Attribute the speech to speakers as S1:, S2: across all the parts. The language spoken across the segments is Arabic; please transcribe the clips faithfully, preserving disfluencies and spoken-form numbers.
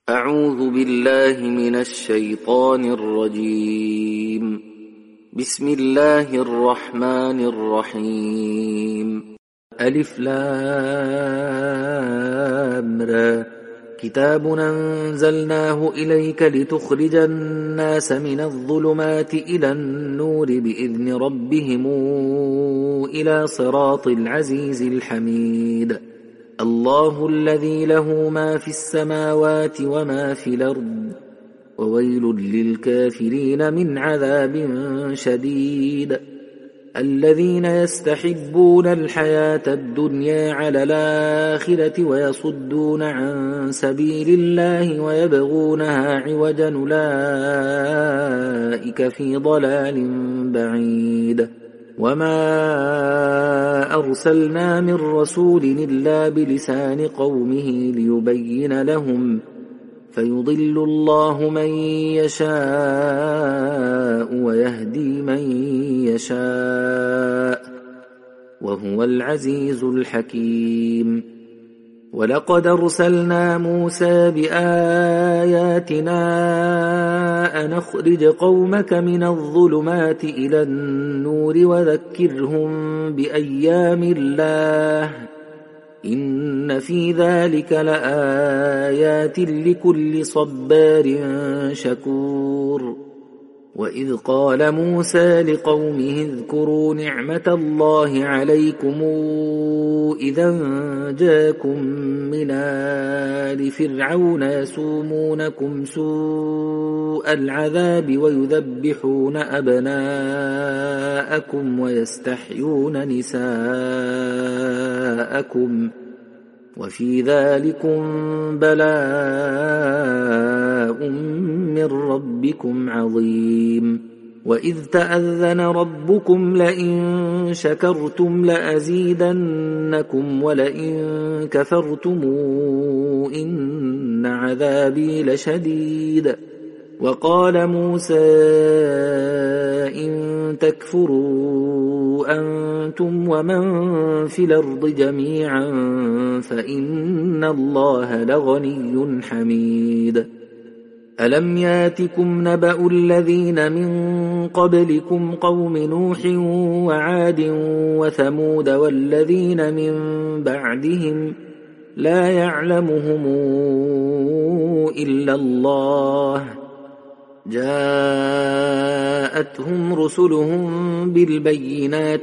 S1: أعوذ بالله من الشيطان الرجيم. بسم الله الرحمن الرحيم. ألف لام را. كتاب أنزلناه إليك لتخرج الناس من الظلمات إلى النور بإذن ربهم إلى صراط العزيز الحميد. الله الذي له ما في السماوات وما في الأرض وويل للكافرين من عذاب شديد. الذين يستحبون الحياة الدنيا على الآخرة ويصدون عن سبيل الله ويبغونها عوجا أولئك في ضلال بعيد. وما أرسلنا من رسول إلا بلسان قومه ليبين لهم فيضل الله من يشاء ويهدي من يشاء وهو العزيز الحكيم. ولقد أرسلنا موسى بآياتنا أن أخرج قومك من الظلمات إلى النور وذكرهم بأيام الله إن في ذلك لآيات لكل صبار شكور. وإذ قال موسى لقومه اذكروا نعمة الله عليكم إذا جاءكم من آل فرعون يسومونكم سوء العذاب ويذبحون أبناءكم ويستحيون نساءكم وفي ذلكم بلاء من ربكم عظيم. وإذ تأذن ربكم لئن شكرتم لأزيدنكم ولئن كفرتم إن عذابي لشديد. وقال موسى إن تكفروا أنتم ومن في الأرض جميعا فإن الله لغني حميد. ألم ياتكم نبأ الذين من قبلكم قوم نوح وعاد وثمود والذين من بعدهم لا يعلمهم إلا الله جاءتهم رسلهم بالبينات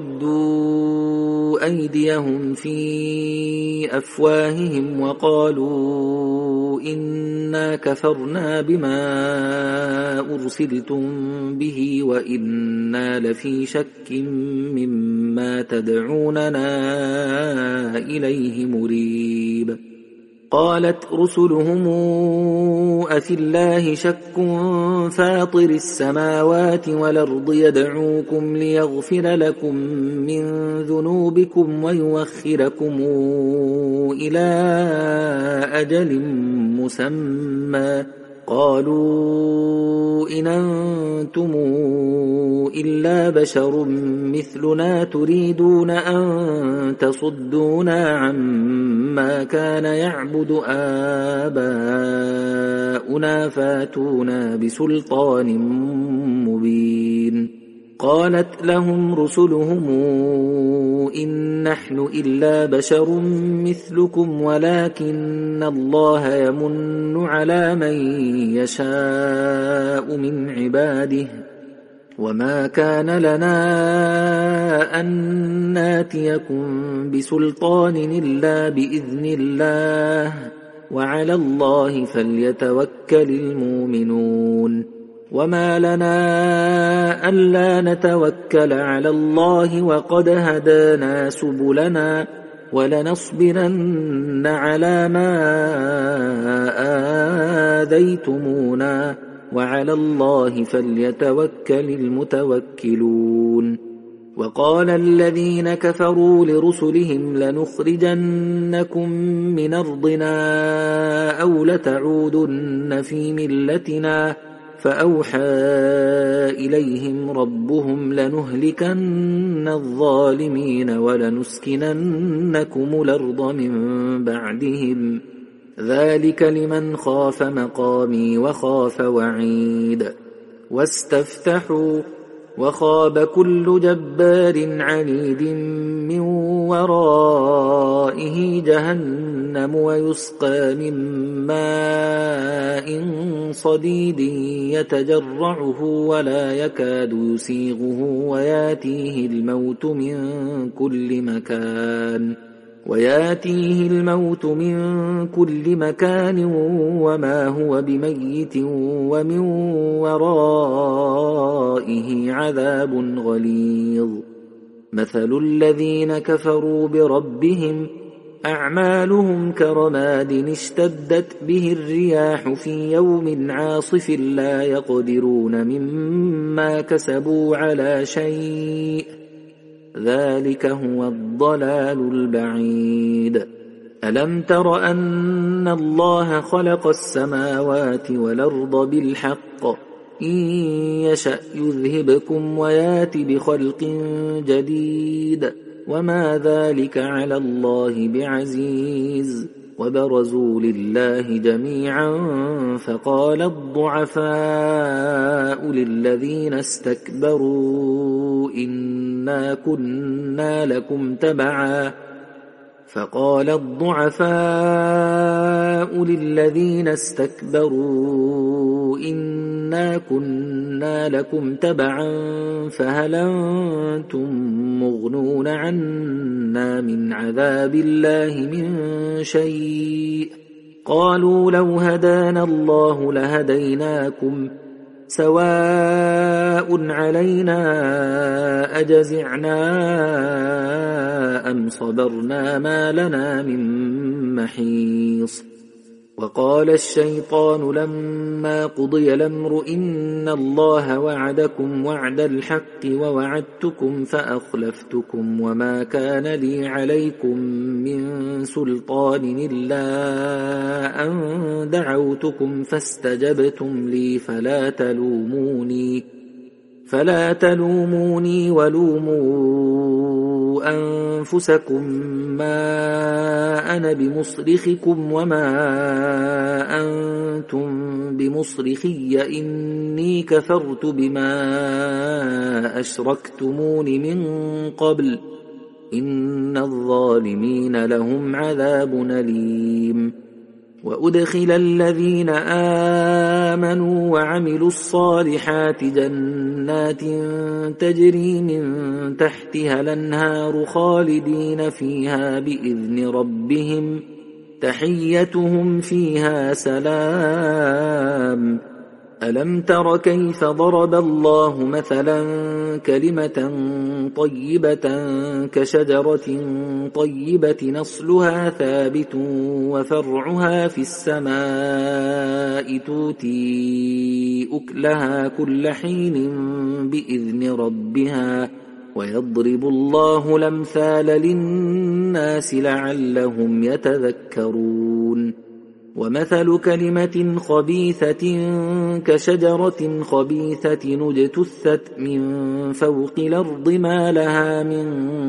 S1: فردوا أيديهم في أفواههم وقالوا إنا كفرنا بما أرسلتم به وإنا لفي شك مما تدعوننا إليه مريب. قالت رسلهم أفي الله شك فاطر السماوات والأرض يدعوكم ليغفر لكم من ذنوبكم ويوخركم إلى أجل مسمى قالوا إن أنتم إلا بشر مثلنا تريدون أن تصدونا عما كان يعبد آباؤنا فاتونا بسلطان مبين. قالت لهم رسلهم إن نحن إلا بشر مثلكم ولكن الله يمن على من يشاء من عباده وما كان لنا أن ناتيكم بسلطان إلا بإذن الله وعلى الله فليتوكل المؤمنون. وما لنا ألا نتوكل على الله وقد هدانا سبلنا ولنصبرن على ما آذيتمونا وعلى الله فليتوكل المتوكلون. وقال الذين كفروا لرسلهم لنخرجنكم من أرضنا أو لتعودن في ملتنا فأوحى إليهم ربهم لنهلكن الظالمين ولنسكننكم الأرض من بعدهم ذلك لمن خاف مقامي وخاف وعيد واستفتحوا وخاب كل جبار عنيد من ورائه جهنم ويسقى من ماء صديد يتجرعه ولا يكاد يسيغه وياتيه الموت من كل مكان وياتيه الموت من كل مكان وما هو بميت ومن ورائه عذاب غليظ مثل الذين كفروا بربهم أعمالهم كرماد اشتدت به الرياح في يوم عاصف لا يقدرون مما كسبوا على شيء ذلك هو الضلال البعيد ألم تر أن الله خلق السماوات والأرض بالحق إن يشأ يذهبكم ويات بخلق جديد وما ذلك على الله بعزيز وبرزوا لله جميعا فقال الضعفاء للذين استكبروا إنا كنا لكم تبعا فقال الضعفاء للذين استكبروا إنا كنا لكم تبعا فهل أنتم مغنون عنا من عذاب الله من شيء قالوا لو هدانا الله لهديناكم سواء علينا أجزعنا أم صبرنا ما لنا من محيص وقال الشيطان لما قضي الأمر إن الله وعدكم وعد الحق ووعدتكم فأخلفتكم وما كان لي عليكم من سلطان إلا أن دعوتكم فاستجبتم لي فلا تلوموني فلا تلوموني ولوموا أنفسكم ما أنا بمصرخكم وما أنتم بمصرخي إني كفرت بما أشركتمون من قبل إن الظالمين لهم عذاب أليم وأدخل الذين آمنوا وعملوا الصالحات جنات تجري من تحتها الأنهار خالدين فيها بإذن ربهم تحيتهم فيها سلام ألم تر كيف ضرب الله مثلا كلمة طيبة كشجرة طيبة نصلها ثابت وفرعها في السماء تؤتي أكلها كل حين بإذن ربها ويضرب الله الأمثال للناس لعلهم يتذكرون ومثل كلمة خبيثة كشجرة خبيثة اجتثت من فوق الأرض ما لها من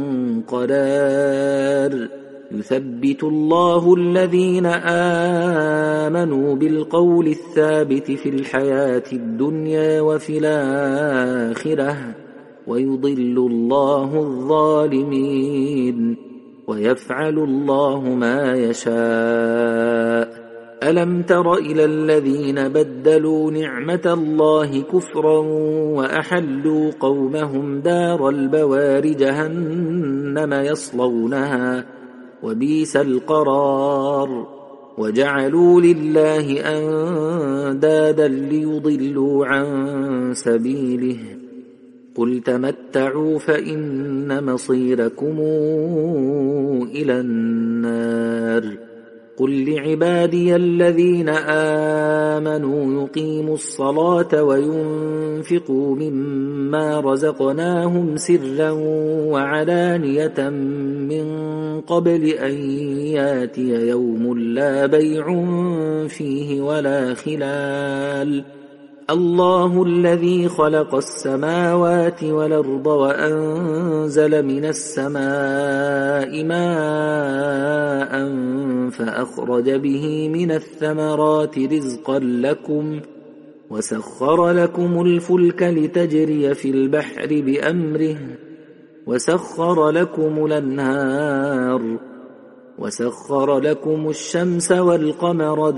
S1: قرار يثبت الله الذين آمنوا بالقول الثابت في الحياة الدنيا وفي الآخرة ويضل الله الظالمين ويفعل الله ما يشاء ألم تر إلى الذين بدلوا نعمة الله كفرا وأحلوا قومهم دار البوار جهنم يصلونها وبئس القرار وجعلوا لله أندادا ليضلوا عن سبيله قل تمتعوا فإن مصيركم إلى النار قل لعبادي الذين آمنوا يقيموا الصلاة وينفقوا مما رزقناهم سرا وعلانية من قبل أن ياتي يوم لا بيع فيه ولا خلال الله الذي خلق السماوات والأرض وأنزل من السماء ماء فأخرج به من الثمرات رزقا لكم وسخر لكم الفلك لتجري في البحر بأمره وسخر لكم الأنهار وسخر لكم الشمس والقمر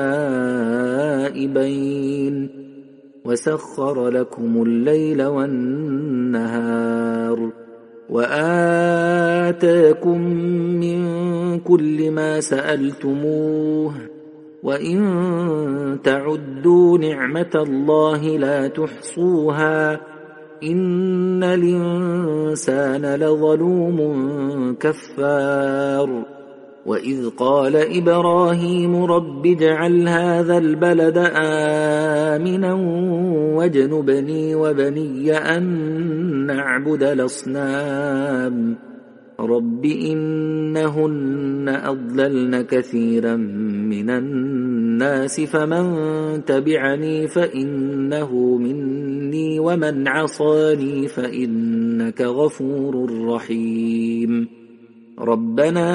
S1: دائبين وسخر لكم الليل والنهار وآتاكم من كل ما سألتموه وإن تعدوا نعمة الله لا تحصوها إن الإنسان لظلوم كفار وإذ قال إبراهيم رب اجعل هذا البلد آمنا واجنبني وبني أن نعبد الأصنام رب إنهن أضللن كثيرا من الناس فمن تبعني فإنه مني ومن عصاني فإنك غفور رحيم ربنا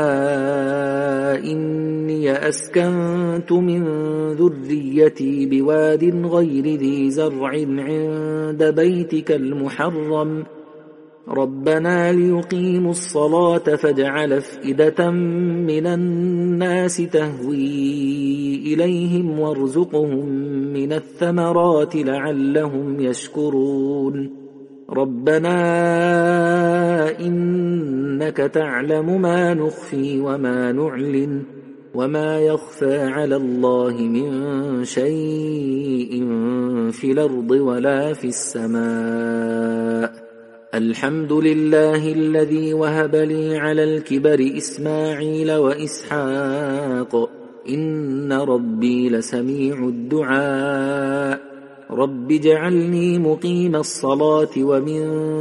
S1: إني أسكنت من ذريتي بواد غير ذي زرع عند بيتك المحرم ربنا ليقيموا الصلاة فاجعل أفئدة من الناس تهوي إليهم وارزقهم من الثمرات لعلهم يشكرون ربنا إنك تعلم ما نخفي وما نعلن وما يخفى على الله من شيء في الأرض ولا في السماء الحمد لله الذي وهب لي على الكبر إسماعيل وإسحاق إن ربي لسميع الدعاء رب اجعلني مقيم الصلاة ومن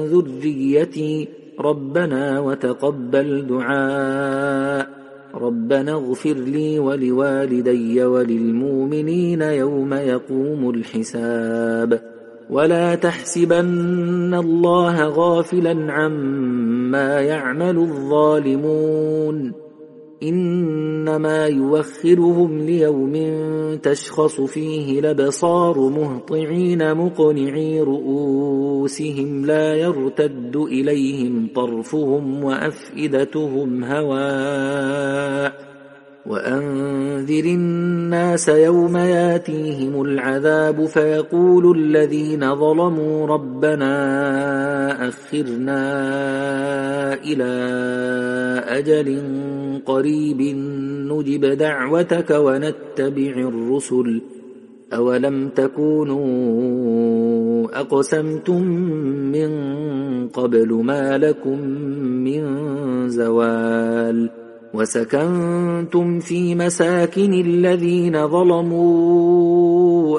S1: ذريتي ربنا وتقبل دعاء ربنا اغفر لي ولوالدي وللمؤمنين يوم يقوم الحساب ولا تحسبن الله غافلا عما يعمل الظالمون إنما يوخرهم ليوم تشخص فيه الأبصار مهطعين مقنعي رؤوسهم لا يرتد إليهم طرفهم وأفئدتهم هواء وأنذر الناس يوم ياتيهم العذاب فيقول الذين ظلموا ربنا أخرنا إلى أجل قريب نجب دعوتك ونتبع الرسل أولم تكونوا أقسمتم من قبل ما لكم من زوال وسكنتم في مساكن الذين ظلموا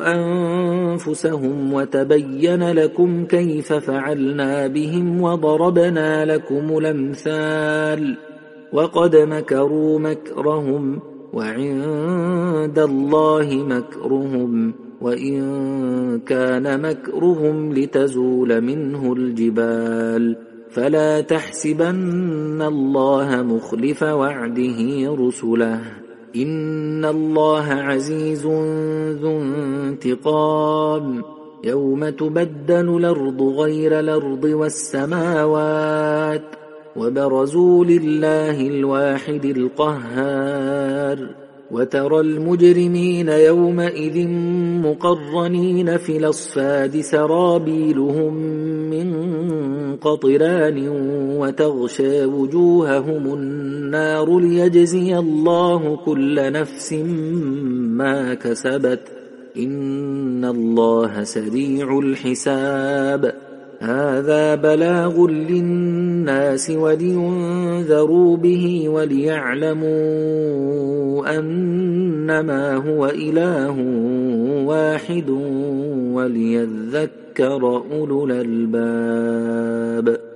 S1: أنفسهم وتبين لكم كيف فعلنا بهم وضربنا لكم الأمثال وقد مكروا مكرهم وعند الله مكرهم وإن كان مكرهم لتزول منه الجبال فلا تحسبن الله مخلف وعده رسله إن الله عزيز ذو انتقام يوم تبدل الأرض غير الأرض والسماوات وبرزوا لله الواحد القهار وترى المجرمين يومئذ مقرنين في الأصفاد سرابيلهم من قطران وتغشى وجوههم النار ليجزي الله كل نفس ما كسبت إن الله سريع الحساب هذا بلاغ للناس ولينذروا به وليعلموا أنما هو إله واحد وليذكر أولو الألباب.